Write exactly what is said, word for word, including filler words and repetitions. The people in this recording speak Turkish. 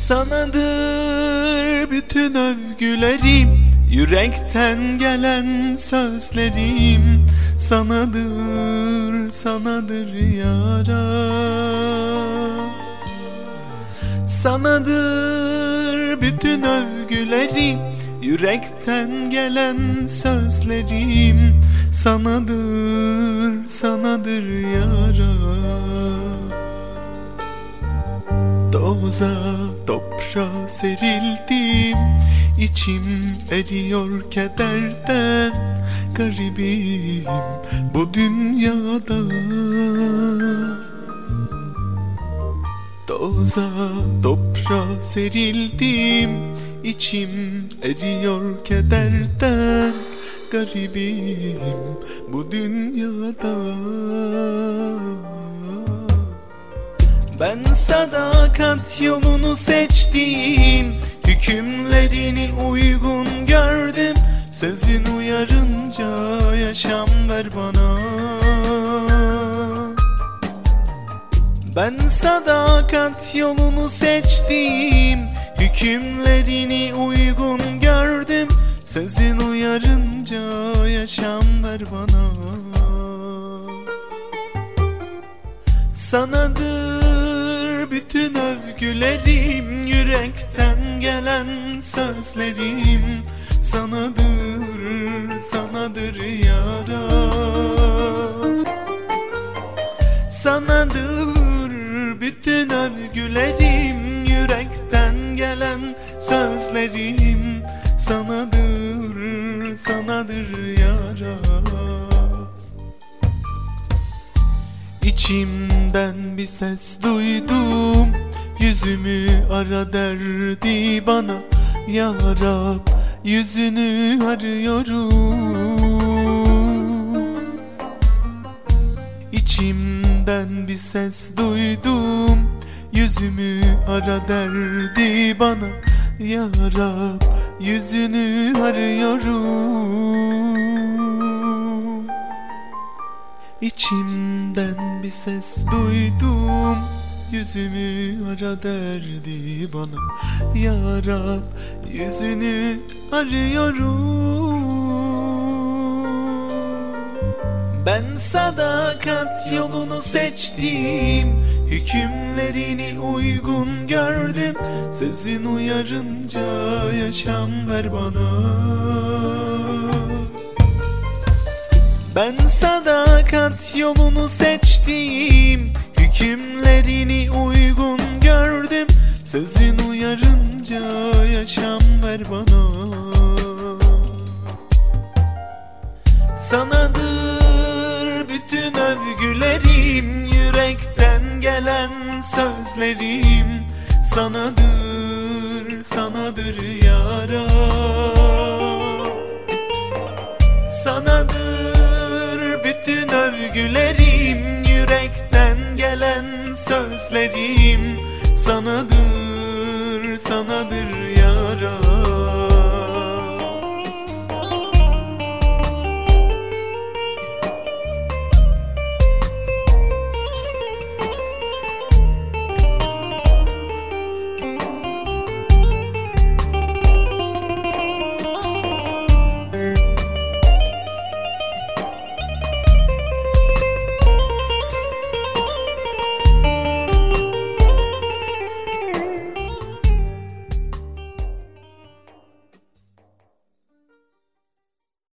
Sanadır bütün övgülerim, yürekten gelen sözlerim. Sanadır, sanadır yara. Sanadır bütün övgülerim, yürekten gelen sözlerim. Sanadır, sanadır yara. Doza toprağa serildim, içim eriyor kederden. Garibim bu dünyada. Doza toprağa serildim, içim eriyor kederden. Garibim bu dünyada. Ben sadakat yolunu seçtim, hükümlerini uygun gördüm. Sözün uyarınca yaşam ver bana. Ben sadakat yolunu seçtim, hükümlerini uygun gördüm. Sözün uyarınca yaşam ver bana. Sanadır bütün övgülerim, yürekten gelen sözlerim. Sanadır, sanadır yara. Sanadır bütün övgülerim, yürekten gelen sözlerim. Sanadır, sanadır yara. İçimden bir ses duydum, yüzümü ara derdi bana. Ya Rab, yüzünü arıyorum. İçimden bir ses duydum, yüzümü ara derdi bana. Ya Rab, yüzünü arıyorum. İçimden bir ses duydum, yüzümü ara derdi bana. Ya Rab, yüzünü arıyorum. Ben sadakat yolunu seçtim, hükümlerini uygun gördüm. Sözün uyarınca yaşam ver bana. Ben sadakat yolunu seçtim, hükümlerini uygun gördüm. Sözün uyarınca yaşam ver bana. Sanadır bütün övgülerim, yürekten gelen sözlerim. Sanadır, sanadır yara. Sanadır bütün övgülerim, yürekten gelen sözlerim. Sanadır, sanadır